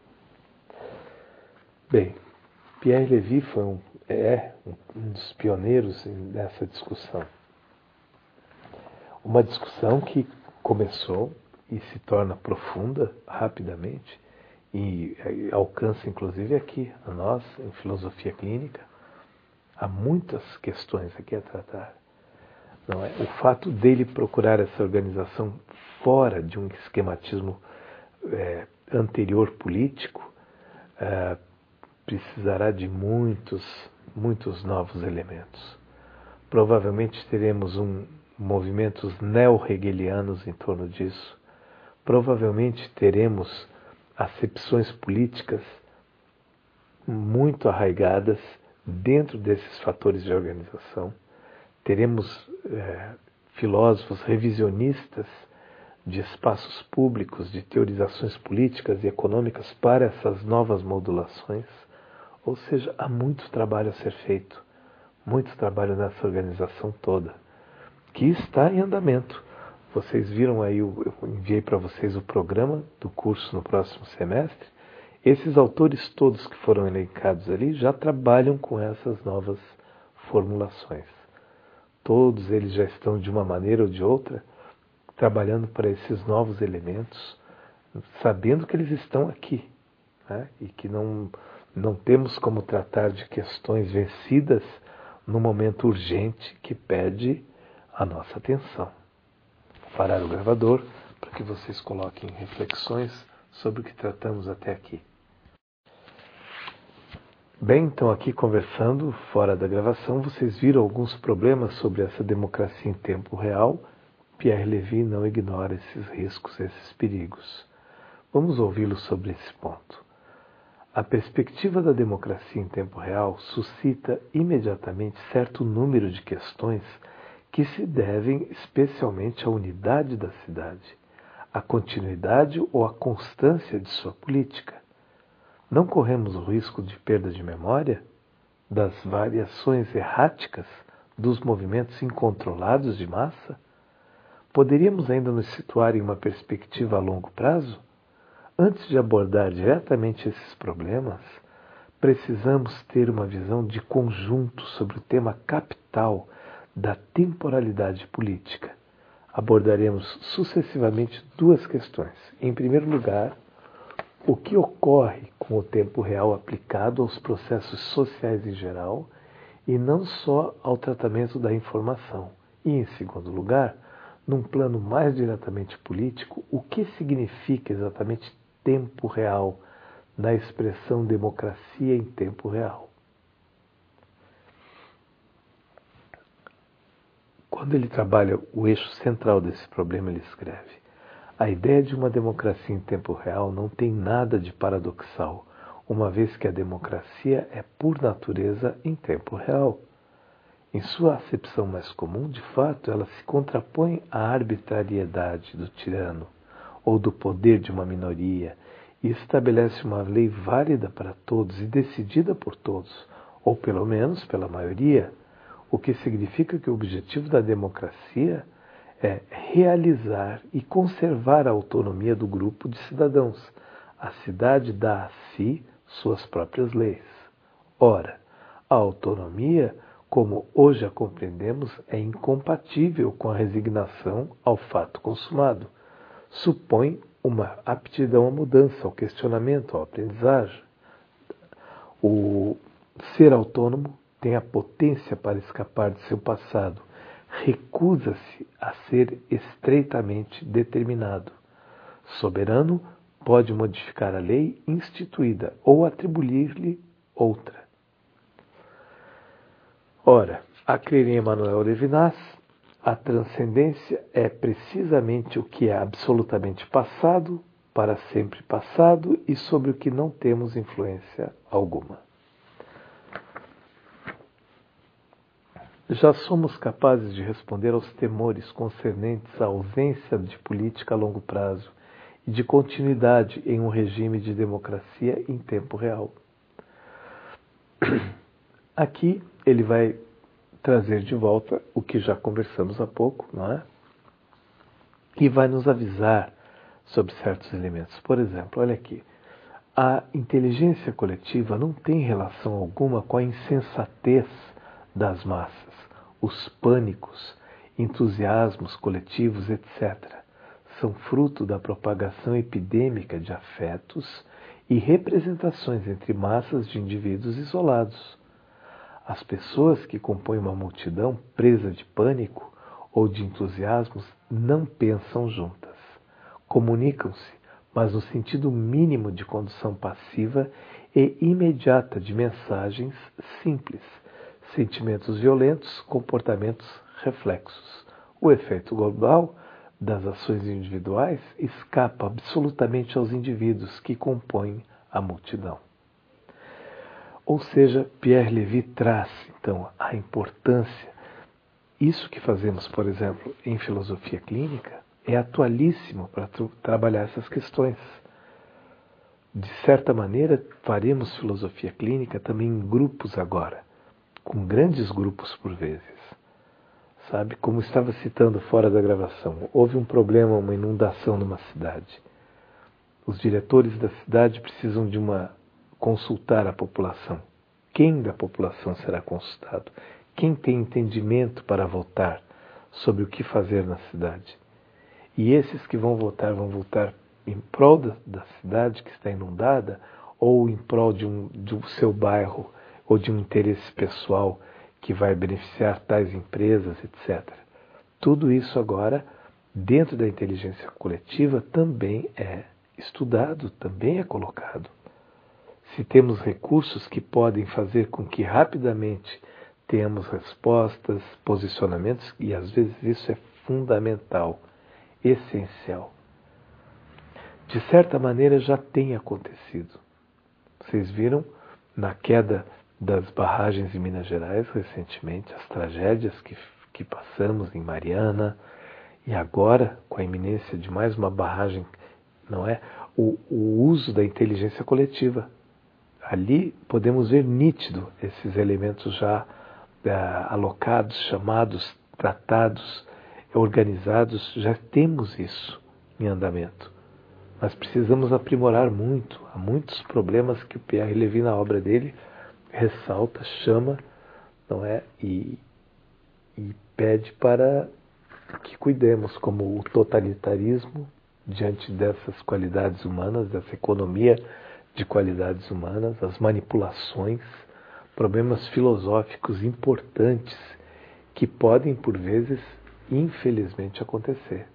Bem, Pierre Levy é um dos pioneiros nessa discussão. Uma discussão que começou e se torna profunda rapidamente e alcança inclusive aqui a nós, em filosofia clínica. Há muitas questões aqui a tratar. Não é? O fato dele procurar essa organização fora de um esquematismo anterior político precisará de muitos novos elementos. Provavelmente teremos movimentos neo-hegelianos em torno disso. Provavelmente teremos acepções políticas muito arraigadas dentro desses fatores de organização. Teremos filósofos revisionistas de espaços públicos, de teorizações políticas e econômicas para essas novas modulações. Ou seja, há muito trabalho a ser feito, muito trabalho nessa organização toda, que está em andamento. Vocês viram aí, eu enviei para vocês o programa do curso no próximo semestre. Esses autores todos que foram elencados ali já trabalham com essas novas formulações. Todos eles já estão, de uma maneira ou de outra, trabalhando para esses novos elementos, sabendo que eles estão aqui, né? E que não temos como tratar de questões vencidas no momento urgente que pede a nossa atenção. Vou parar o gravador para que vocês coloquem reflexões sobre o que tratamos até aqui. Bem, então aqui conversando fora da gravação, vocês viram alguns problemas sobre essa democracia em tempo real. Pierre Levy não ignora esses riscos, esses perigos. Vamos ouvi-lo sobre esse ponto. A perspectiva da democracia em tempo real suscita imediatamente certo número de questões que se devem especialmente à unidade da cidade, à continuidade ou à constância de sua política. Não corremos o risco de perda de memória, das variações erráticas, dos movimentos incontrolados de massa? Poderíamos ainda nos situar em uma perspectiva a longo prazo? Antes de abordar diretamente esses problemas, precisamos ter uma visão de conjunto sobre o tema capital da temporalidade política. Abordaremos sucessivamente duas questões. Em primeiro lugar, o que ocorre com o tempo real aplicado aos processos sociais em geral e não só ao tratamento da informação. E, em segundo lugar, num plano mais diretamente político, o que significa exatamente tempo real na expressão democracia em tempo real. Quando ele trabalha o eixo central desse problema, ele escreve: a ideia de uma democracia em tempo real não tem nada de paradoxal, uma vez que a democracia é por natureza em tempo real. Em sua acepção mais comum, de fato, ela se contrapõe à arbitrariedade do tirano ou do poder de uma minoria e estabelece uma lei válida para todos e decidida por todos, ou pelo menos pela maioria, o que significa que o objetivo da democracia é realizar e conservar a autonomia do grupo de cidadãos. A cidade dá a si suas próprias leis. Ora, a autonomia, como hoje a compreendemos, é incompatível com a resignação ao fato consumado. Supõe uma aptidão à mudança, ao questionamento, à aprendizagem. O ser autônomo tem a potência para escapar de seu passado. Recusa-se a ser estreitamente determinado. Soberano pode modificar a lei instituída ou atribuir-lhe outra. Ora, a crer em Emmanuel Levinas, a transcendência é precisamente o que é absolutamente passado, para sempre passado e sobre o que não temos influência alguma. Já somos capazes de responder aos temores concernentes à ausência de política a longo prazo e de continuidade em um regime de democracia em tempo real. Aqui ele vai trazer de volta o que já conversamos há pouco, não é? E vai nos avisar sobre certos elementos. Por exemplo, olha aqui. A inteligência coletiva não tem relação alguma com a insensatez das massas, os pânicos, entusiasmos coletivos, etc. São fruto da propagação epidêmica de afetos e representações entre massas de indivíduos isolados. As pessoas que compõem uma multidão presa de pânico ou de entusiasmos não pensam juntas. Comunicam-se, mas no sentido mínimo de condução passiva e imediata de mensagens simples, sentimentos violentos, comportamentos reflexos. O efeito global das ações individuais escapa absolutamente aos indivíduos que compõem a multidão. Ou seja, Pierre Levy traz, então, a importância. Isso que fazemos, por exemplo, em filosofia clínica, é atualíssimo para trabalhar essas questões. De certa maneira, faremos filosofia clínica também em grupos agora, com grandes grupos por vezes. Sabe, como estava citando fora da gravação, houve um problema, uma inundação numa cidade. Os diretores da cidade precisam de consultar a população. Quem da população será consultado? Quem tem entendimento para votar sobre o que fazer na cidade? E esses que vão votar em prol da cidade que está inundada ou em prol do seu bairro ou de um interesse pessoal que vai beneficiar tais empresas, etc. Tudo isso agora, dentro da inteligência coletiva, também é estudado, também é colocado. Se temos recursos que podem fazer com que rapidamente tenhamos respostas, posicionamentos, e às vezes isso é fundamental, essencial. De certa maneira já tem acontecido. Vocês viram na queda das barragens em Minas Gerais recentemente, as tragédias que passamos em Mariana, e agora, com a iminência de mais uma barragem, não é? O uso da inteligência coletiva. Ali podemos ver nítido esses elementos já alocados, chamados, tratados, organizados, já temos isso em andamento. Mas precisamos aprimorar muito. Há muitos problemas que o Pierre Levy, na obra dele, ressalta, chama, não é? E pede para que cuidemos, como o totalitarismo, diante dessas qualidades humanas, dessa economia de qualidades humanas, as manipulações, problemas filosóficos importantes que podem, por vezes, infelizmente acontecer.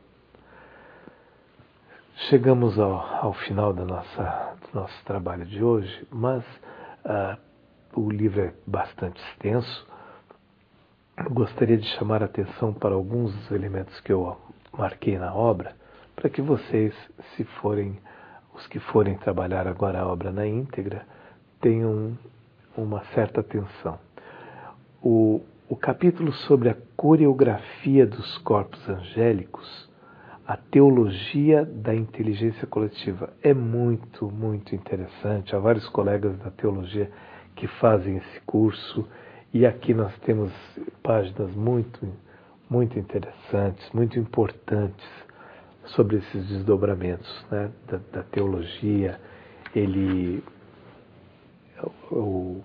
Chegamos ao final do nosso trabalho de hoje, mas o livro é bastante extenso. Gostaria de chamar a atenção para alguns dos elementos que eu marquei na obra, para que vocês, os que forem trabalhar agora a obra na íntegra, tenham uma certa atenção. O o capítulo sobre a coreografia dos corpos angélicos, a teologia da inteligência coletiva, é muito, muito interessante. Há vários colegas da teologia que fazem esse curso, e aqui nós temos páginas muito, muito interessantes, muito importantes sobre esses desdobramentos, né, da teologia. O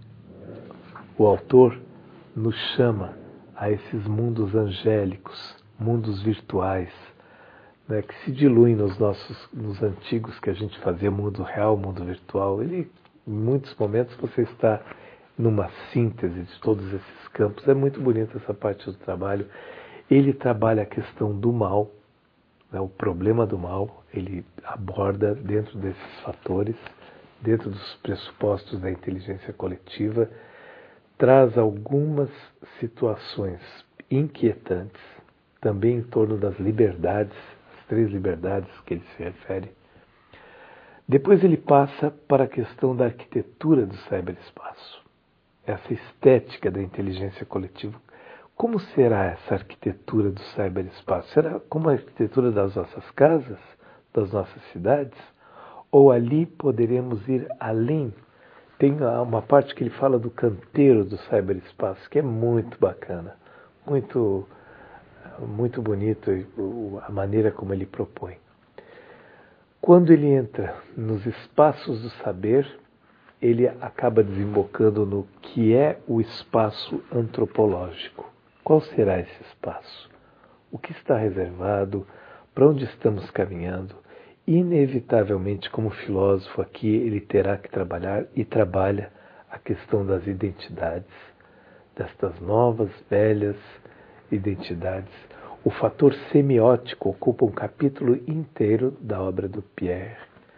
autor nos chama a esses mundos angélicos, mundos virtuais, né, que se diluem nos antigos que a gente fazia, mundo real, mundo virtual. Em muitos momentos você está numa síntese de todos esses campos. É muito bonita essa parte do trabalho. Ele trabalha a questão do mal, né, o problema do mal. Ele aborda dentro desses fatores, dentro dos pressupostos da inteligência coletiva, traz algumas situações inquietantes, também em torno das liberdades, as 3 liberdades que ele se refere. Depois ele passa para a questão da arquitetura do cyberespaço, essa estética da inteligência coletiva. Como será essa arquitetura do cyberespaço? Será como a arquitetura das nossas casas, das nossas cidades? Ou ali poderemos ir além? Tem uma parte que ele fala do canteiro do cyberespaço, que é muito bacana, muito, muito bonito a maneira como ele propõe. Quando ele entra nos espaços do saber, ele acaba desembocando no que é o espaço antropológico. Qual será esse espaço? O que está reservado? Para onde estamos caminhando? Inevitavelmente, como filósofo aqui, ele terá que trabalhar, e trabalha, a questão das identidades, destas novas, velhas identidades. O fator semiótico ocupa um capítulo inteiro da obra do Pierre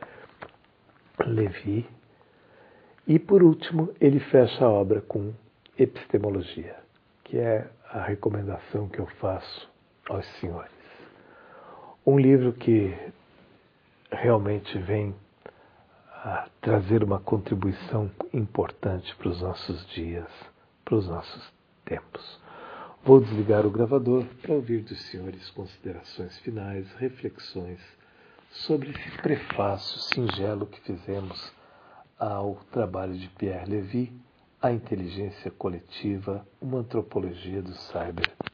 Levy. E, por último, ele fecha a obra com epistemologia, que é a recomendação que eu faço aos senhores. Um livro que realmente vem a trazer uma contribuição importante para os nossos dias, para os nossos tempos. Vou desligar o gravador para ouvir dos senhores considerações finais, reflexões sobre esse prefácio singelo que fizemos ao trabalho de Pierre Levy, A Inteligência Coletiva, uma antropologia do cyber.